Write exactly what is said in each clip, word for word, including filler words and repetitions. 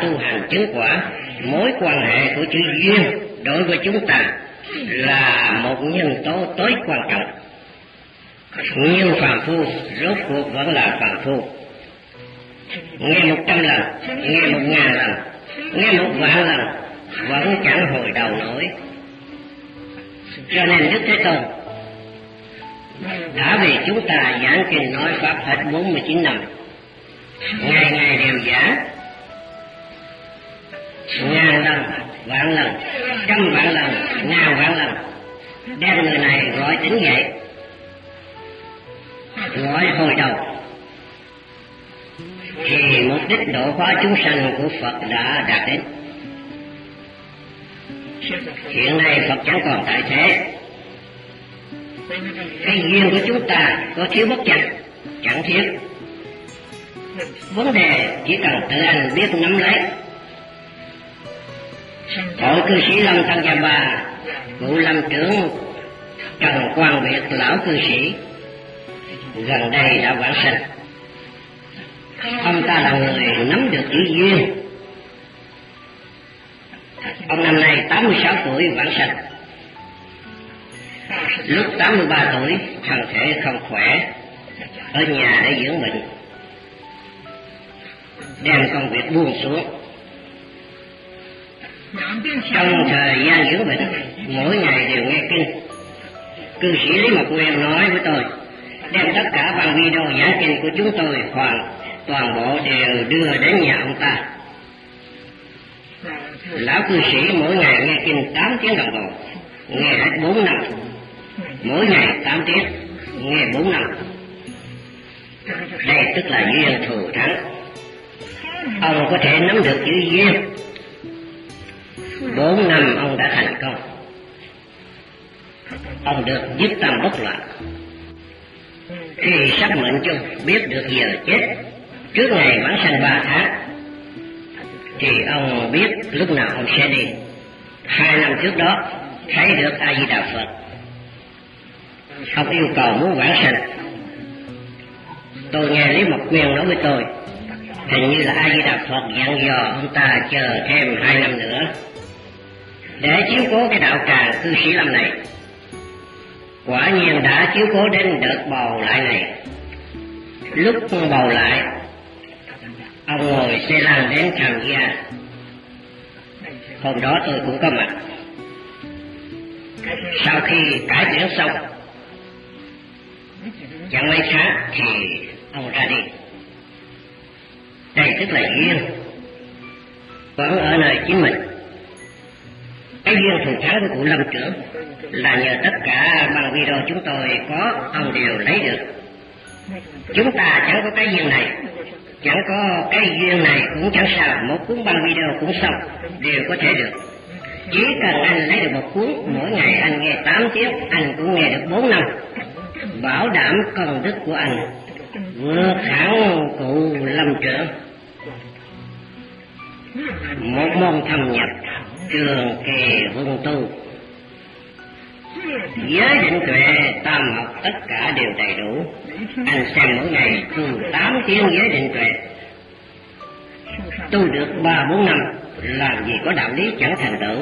tu hành chứng quả, mối quan hệ của chữ duyên đối với chúng ta là một nhân tố tối quan trọng. Nhưng phàm phu rốt cuộc vẫn là phàm phu. Nghe một trăm lần, nghe một ngàn lần, nghe một vạn lần vẫn chẳng hồi đầu nổi. Cho nên Đức Thế Tôn đã vì chúng ta giảng kinh nói pháp hết bốn mươi chín năm, ngày ngày đều giảng, ngàn lần, vạn lần, trăm vạn lần, ngàn vạn lần, đem người này gọi tỉnh dậy, gọi hồi đầu, thì mục đích độ hóa chúng sanh của Phật đã đạt đến. Hiện nay Phật chẳng còn tại thế. Cái duyên của chúng ta có thiếu bất chăng? Chẳng thiếu. Vấn đề chỉ cần tự anh biết nắm lấy. Hội cư sĩ Lâm Tăng Gia Ba, cụ lâm trưởng Trần Quang Việt lão cư sĩ gần đây đã vãng sanh. Ông ta là người nắm được chữ duyên. Ông năm nay tám mươi sáu tuổi vãng sanh. Lúc tám mươi ba tuổi thân thể không khỏe, ở nhà để dưỡng bệnh, đem công việc buông xuống. Trong thời gian dưỡng bệnh, mỗi ngày đều nghe kinh. Cư sĩ Lý Mộc Nguyên nói với tôi, đem tất cả băng video giảng kinh của chúng tôi hoàn toàn bộ đều đưa đến nhà ông ta. Lão cư sĩ mỗi ngày nghe kinh tám tiếng đồng hồ, nghe hết bốn năm. Mỗi ngày tám tiếng, nghe bốn năm. Đây tức là duyên thù thắng. Ông có thể nắm được chữ duyên, bốn năm ông đã thành công. Ông được dứt tâm bất loạn. Khi sắp mệnh chung biết được giờ chết trước ngày vãng sanh ba tháng, thì ông biết lúc nào ông sẽ đi. Hai năm trước đó thấy được A Di Đà Phật, ông yêu cầu muốn vãng sanh. Tôi nghe Lý Mộc Nguyên nói với tôi, hình như là A Di Đà Phật dặn dò ông ta chờ thêm hai năm nữa để chiếu cố cái đạo tràng cư sĩ Lâm này. Quả nhiên đã chiếu cố đến đợt bầu lại này. Lúc bầu lại, ông ngồi xe lăn đến tham gia. Hôm đó tôi cũng có mặt. Sau khi cải chuyển xong, chẳng mấy tháng thì ông ra đi. Đây tức là duyên, vẫn ở nơi chính mình. Cái duyên thù thắng của cụ lâm trưởng là nhờ tất cả bằng video chúng tôi có, ông đều lấy được. Chúng ta chẳng có cái duyên này, chẳng có cái duyên này cũng chẳng sao, một cuốn băng video cũng xong, đều có thể được. Chỉ cần anh lấy được một cuốn, mỗi ngày anh nghe tám tiếng, anh cũng nghe được bốn năm. Bảo đảm công đức của anh vượt hẳn cụ lâm trưởng. Một môn thâm nhập, trường kỳ huân tu, giới định tuệ tam học tất cả đều đầy đủ. Anh xem mỗi ngày tu tám tiếng giới định tuệ, tu được ba bốn năm, làm gì có đạo lý chẳng thành tựu.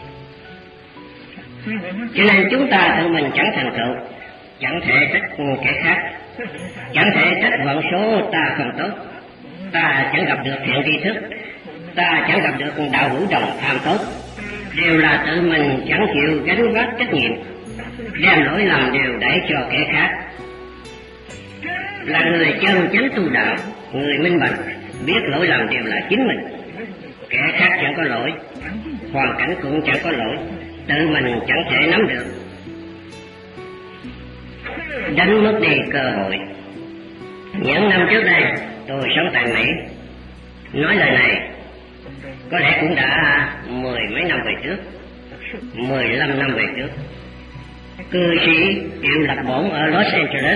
Cho nên chúng ta tự mình chẳng thành tựu, chẳng thể trách kẻ khác, chẳng thể trách vận số ta không tốt. Ta chẳng gặp được thiện tri thức, ta chẳng gặp được đạo hữu đồng tham tốt, đều là tự mình chẳng chịu gánh vác trách nhiệm, đem lỗi lầm đều đẩy cho kẻ khác. Là người chân chánh tu đạo, người minh bạch, biết lỗi lầm đều là chính mình. Kẻ khác chẳng có lỗi, hoàn cảnh cũng chẳng có lỗi, tự mình chẳng thể nắm được. Đánh mất đi cơ hội. Những năm trước đây tôi sống tại Mỹ, nói lời này có lẽ cũng đã mười mấy năm về trước, mười lăm năm về trước. Cư sĩ Triệu Lập Bổn ở Los Angeles,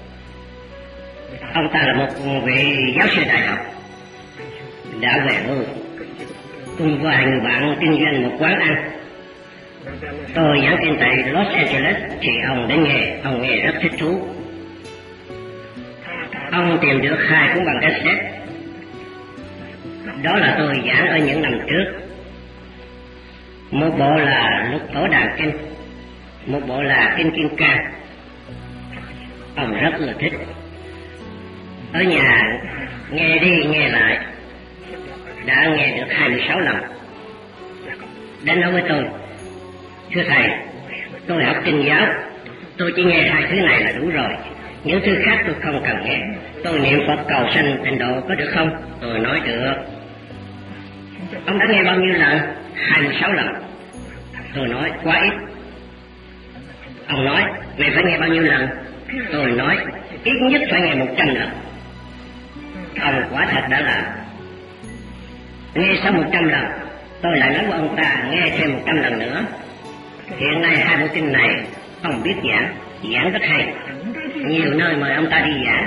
ông ta là một vị giáo sư đại học, đã về hưu cùng vài người bạn kinh doanh một quán ăn. Tôi giảng kinh tại Los Angeles thì ông đến nghe, ông nghe rất thích thú. Ông tìm được hai cuốn băng cassette, đó là tôi giảng ở những năm trước. Một bộ là Lục Tổ Đàn Kinh, một bộ là Kinh Kim Cang. Ông rất ưa thích, ở nhà nghe đi nghe lại, đã nghe được hai mươi sáu lần. Đến nói với tôi: thưa thầy, tôi học kinh giáo, tôi chỉ nghe hai thứ này là đủ rồi, những thứ khác tôi không cần nghe. Tôi niệm Phật cầu sanh tịnh độ có được không? Tôi nói được. Ông đã nghe bao nhiêu lần? hai mươi sáu lần. Tôi nói quá ít. Ông nói mày phải nghe bao nhiêu lần? Tôi nói ít nhất phải nghe một trăm lần. Ông quả thật đã làm. Nghe sau một trăm lần, tôi lại nói với ông ta nghe thêm một trăm lần nữa. Hiện nay hai bộ kinh này ông biết giảng, giảng rất hay, nhiều nơi mời ông ta đi giảng.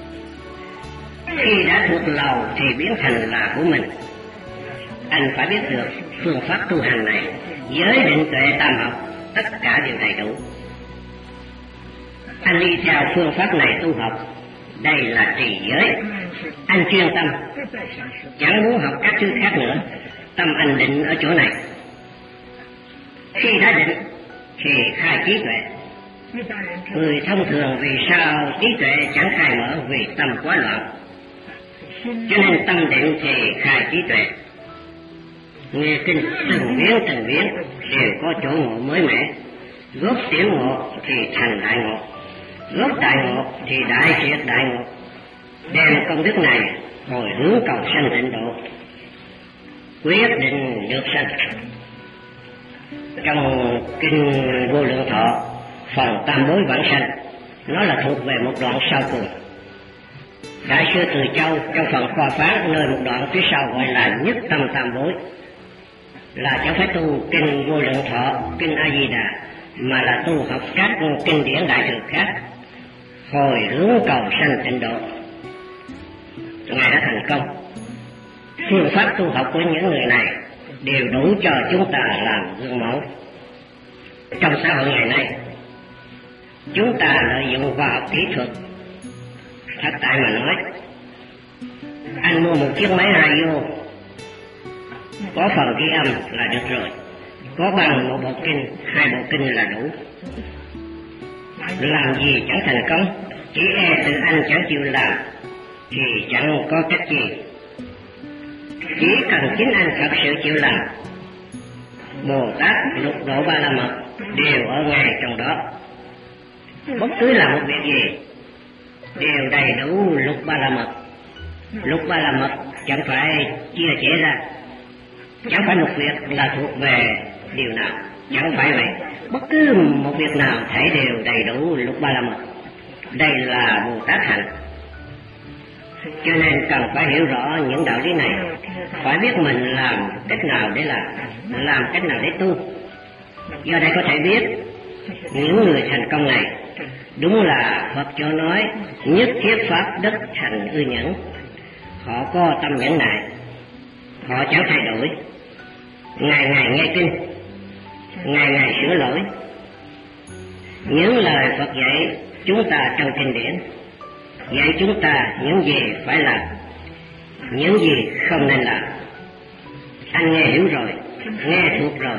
Khi đã thuộc lầu thì biến thành là của mình. Anh phải biết được phương pháp tu hành này, giới định tuệ tam học, tất cả đều đầy đủ. Anh đi theo phương pháp này tu học, đây là trì giới. Anh chuyên tâm, chẳng muốn học các thứ khác nữa. Tâm anh định ở chỗ này. Khi đã định thì khai trí tuệ. Người thông thường vì sao trí tuệ chẳng khai mở? Vì tâm quá loạn. Cho nên tâm định thì khai trí tuệ. Nghe kinh từng biến từng biến đều có chỗ ngộ mới mẻ. Gốc tiểu ngộ thì thành đại ngộ, gốc đại ngộ thì đại triệt đại ngộ. Đem công đức này hồi hướng cầu sanh tịnh độ, quyết định được sanh. Trong kinh Vô Lượng Thọ phần tam bối vãng sanh, nó là thuộc về một đoạn sau cùng. Đại sư Từ Châu trong phần khoa phán nơi một đoạn phía sau gọi là nhất tâm tam bối, là chẳng phải tu kinh Vô Lượng Thọ, kinh A Di Đà, mà là tu học các kinh điển đại thừa khác, hồi hướng cầu sanh tịnh độ. Ngài đã thành công. Phương pháp tu học của những người này đều đủ cho chúng ta làm gương mẫu. Trong xã hội ngày nay, chúng ta lợi dụng khoa học kỹ thuật. Thật tại mà nói, anh mua một chiếc máy radio, có phần ghi âm là được rồi, có bằng một bộ kinh, hai bộ kinh là đủ. Làm gì chẳng thành công, chỉ e tự anh chẳng chịu làm thì chẳng có cách gì. Chỉ cần chính anh thật sự chịu làm, Bồ Tát lục độ ba la mật đều ở ngay trong đó. Bất cứ là một việc gì đều đầy đủ lục ba la mật. Lục ba la mật chẳng phải chia sẻ ra, chẳng phải một việc là thuộc về điều nào, chẳng phải vậy. Bất cứ một việc nào thể đều đầy đủ lục ba la mật. Đây là Bồ Tát hạnh. Cho nên cần phải hiểu rõ những đạo lý này, phải biết mình làm cách nào để làm, làm cách nào để tu. Do đây có thể biết những người thành công này đúng là Phật cho nói nhất thiết pháp đất thành ư nhẫn. Họ có tâm nhẫn nại, họ chẳng thay đổi, ngày ngày nghe kinh, ngày ngày sửa lỗi. Những lời Phật dạy chúng ta trong kinh điển dạy chúng ta những gì phải làm, những gì không nên làm. Anh nghe hiểu rồi, nghe thuộc rồi,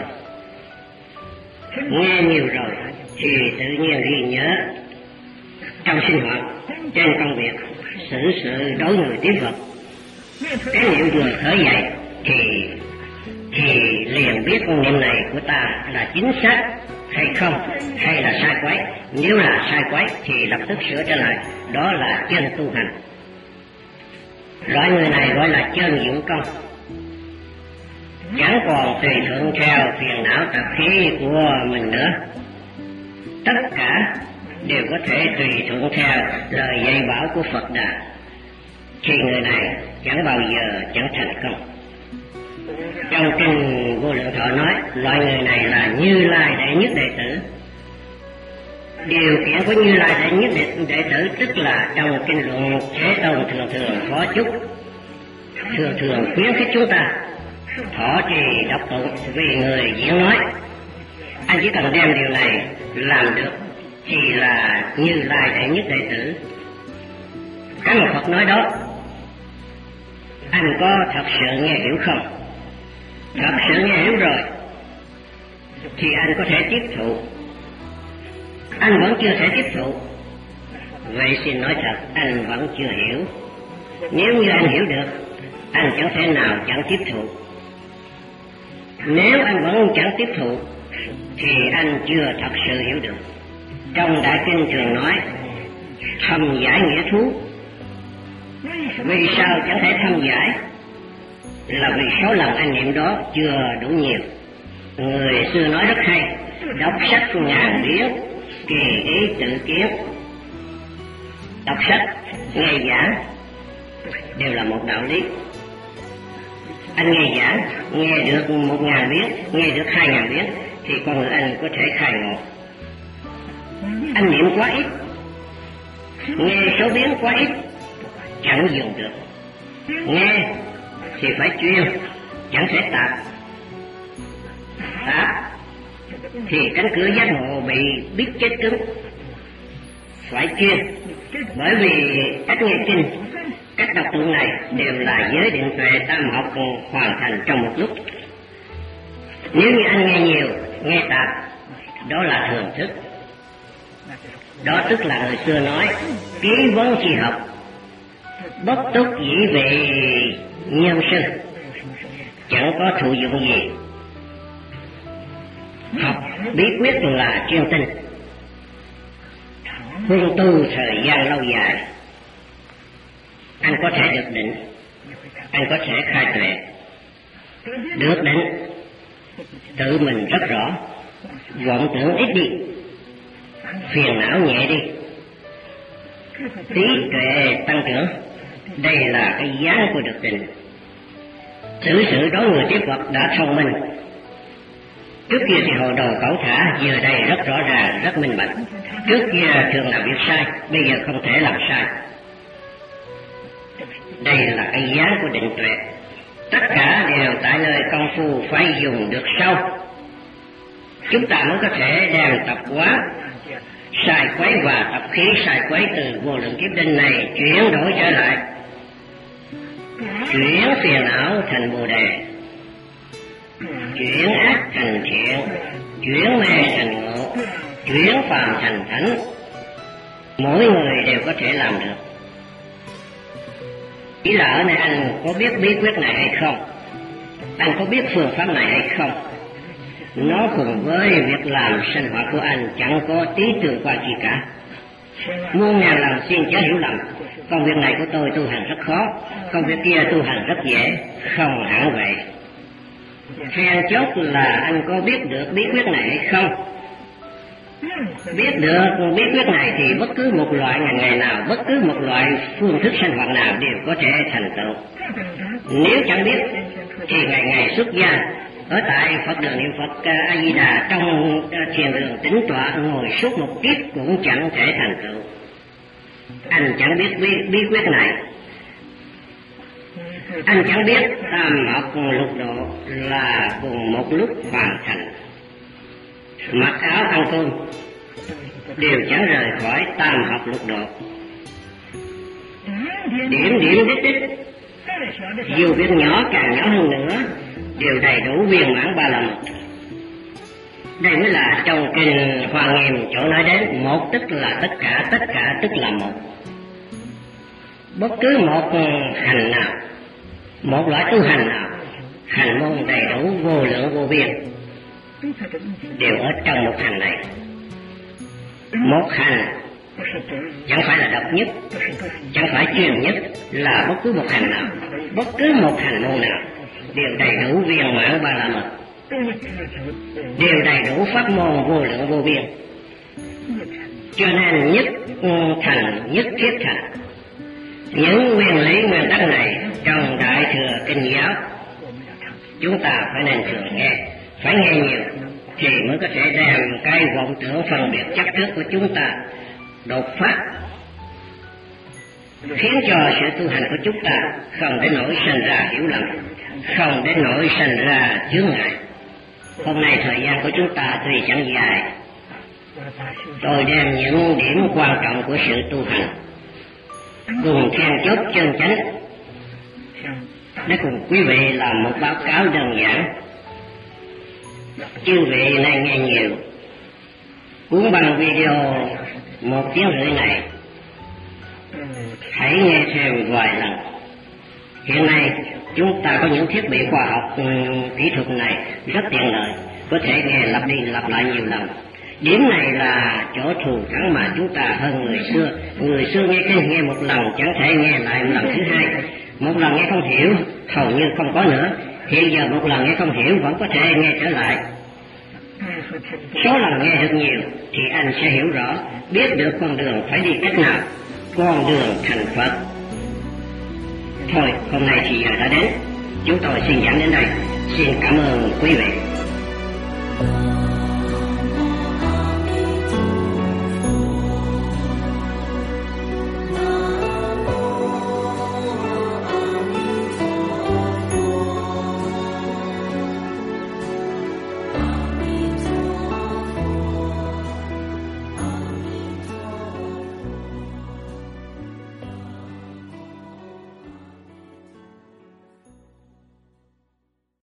nghe nhiều rồi thì tự nhiên ghi nhớ. Trong sinh hoạt, trên công việc, xử sự đối người tiếp vật, cái niệm vừa khởi dậy thì thì liền biết con niệm này của ta là chính xác hay không, hay là sai quấy. Nếu là sai quấy thì lập tức sửa trở lại, đó là chân tu hành. Loại người này gọi là chân dụng công, chẳng còn tùy thuận theo phiền não tập khí của mình nữa. Tất cả đều có thể tùy thuận theo lời dạy bảo của Phật Đà, thì người này chẳng bao giờ chẳng thành công. Trong kinh Vô Lượng Thọ nói loại người này là Như Lai đệ nhất đệ tử. Điều kiện của Như Lai đệ nhất đệ, đệ tử tức là trong kinh luận Thế Tôn thường thường có chút, thường thường khuyến khích chúng ta thọ trì đọc tụng vì người diễn nói. Anh chỉ cần đem điều này làm được thì là Như Lai đệ nhất đệ tử. Cái mà Phật nói đó anh có thật sự nghe hiểu không? Thật sự nghe hiểu rồi thì anh có thể tiếp thụ. Anh vẫn chưa thể tiếp thụ, vậy xin nói thật, anh vẫn chưa hiểu. Nếu như anh hiểu được, anh chẳng thể nào chẳng tiếp thụ. Nếu anh vẫn chẳng tiếp thụ thì anh chưa thật sự hiểu được. Trong Đại Kinh thường nói thâm giải nghĩa thú. Vì sao chẳng thể thâm giải? Là vì số lần anh niệm đó chưa đủ nhiều. Người xưa nói rất hay, đọc sách ngàn biến, kỳ ý tự kiến. Đọc sách, nghe giảng đều là một đạo lý. Anh nghe giảng, nghe được một ngàn biến, nghe được hai ngàn biến thì con người anh có thể khai ngộ. Anh niệm quá ít, nghe số biến quá ít, chẳng dùng được. Nghe thì phải chuyên, chẳng thể tạp. Tạp thì cánh cửa giác ngộ bị biết chết cứng. Phải chuyên, bởi vì cách nghe kinh, cách đọc tụng này đều là giới định tuệ tam học hoàn thành trong một lúc. Nếu như anh nghe nhiều, nghe tạp, đó là thường thức. Đó tức là người xưa nói ký vấn chi học, bất túc dĩ về nhân sư, chẳng có thụ dụng gì. Học bí quyết là chuyên tinh, huân tu thời gian lâu dài. Anh có thể được định, anh có thể khai tuệ. Được định, tự mình rất rõ, vọng tưởng ít đi, phiền não nhẹ đi, trí tuệ tăng trưởng. Đây là cái giá của được định. Xử sự đó người tiếp vật đã thông minh. Trước kia thì hồ đồ cẩu thả, giờ đây rất rõ ràng, rất minh bạch. Trước kia thường làm việc sai, bây giờ không thể làm sai. Đây là cái giá của định tuệ. Tất cả đều tại nơi công phu phải dùng được sâu. Chúng ta mới có thể đem tập quán sai quấy và tập khí sai quấy từ vô lượng kiếp đến này chuyển đổi trở lại, chuyển phiền não thành bồ đề, chuyển ác thành thiện, chuyển mê thành ngộ, chuyển phàm thành thánh. Mỗi người đều có thể làm được. Chỉ là ở này anh có biết bí quyết này hay không? Anh có biết phương pháp này hay không? Nó cùng với việc làm sinh hoạt của anh chẳng có tí tương quan gì cả. Muôn ngàn lần xin chớ hiểu lầm, công việc này của tôi tu hành rất khó, công việc kia tu hành rất dễ. Không hẳn vậy. Then chốt là anh có biết được bí quyết này hay không? Biết được bí quyết này thì bất cứ một loại ngành nghề nào, bất cứ một loại phương thức sinh hoạt nào đều có thể thành tựu. Nếu chẳng biết thì ngày ngày xuất gia ở tại Phật đường niệm Phật A Di Đà trong thiền đường tĩnh tọa ngồi suốt một kiếp cũng chẳng thể thành tựu. Anh chẳng biết bí, bí quyết này, anh chẳng biết tam học lục độ là cùng một lúc hoàn thành. Mặc áo ăn cơm đều chẳng rời khỏi tam học lục độ. Điểm điểm đích đích, dù việc nhỏ càng nhỏ hơn nữa đều đầy đủ viên mãn ba lần. Đây mới là trong kinh Hoa Nghiêm chỗ nói đến một tức là tất cả, tất cả tức là một. Bất cứ một hành nào, một loại tu hành nào, hành môn đầy đủ vô lượng vô biên đều ở trong một hành này. Một hành chẳng phải là độc nhất, chẳng phải chuyên nhất, là bất cứ một hành nào, bất cứ một hành môn nào đều đầy đủ viên mãn ba la mật, đều đầy đủ pháp môn vô lượng vô biên. Cho nên nhất thành nhất thiết thành. Những nguyên lý nguyên tắc này trong Đại Thừa Kinh giáo chúng ta phải nên thường nghe, phải nghe nhiều thì mới có thể đem cái vọng tưởng phân biệt chấp trước của chúng ta đột phát, khiến cho sự tu hành của chúng ta không đến nỗi sinh ra hiểu lầm, không đến nỗi sinh ra chướng ngại. Hôm nay thời gian của chúng ta tuy chẳng dài, tôi đem những điểm quan trọng của sự tu hành cùng then chốt chân chánh để cùng quý vị làm một báo cáo đơn giản. Chư vị nên nghe nhiều, cuốn băng video một tiếng rưỡi này hãy nghe thêm vài lần. Hiện nay chúng ta có những thiết bị khoa học um, kỹ thuật này rất tiện lợi, có thể nghe lặp đi lặp lại nhiều lần. Điểm này là chỗ thù thắng mà chúng ta hơn người xưa. Người xưa nghe kinh nghe một lần chẳng thể nghe lại một lần thứ hai, một lần nghe không hiểu hầu như không có nữa. Hiện giờ một lần nghe không hiểu vẫn có thể nghe trở lại. Số lần nghe được nhiều thì anh sẽ hiểu rõ, biết được con đường phải đi cách nào, con đường thành Phật. Thôi, hôm nay thì giờ đã đến, chúng tôi xin giảng đến đây. Xin cảm ơn quý vị.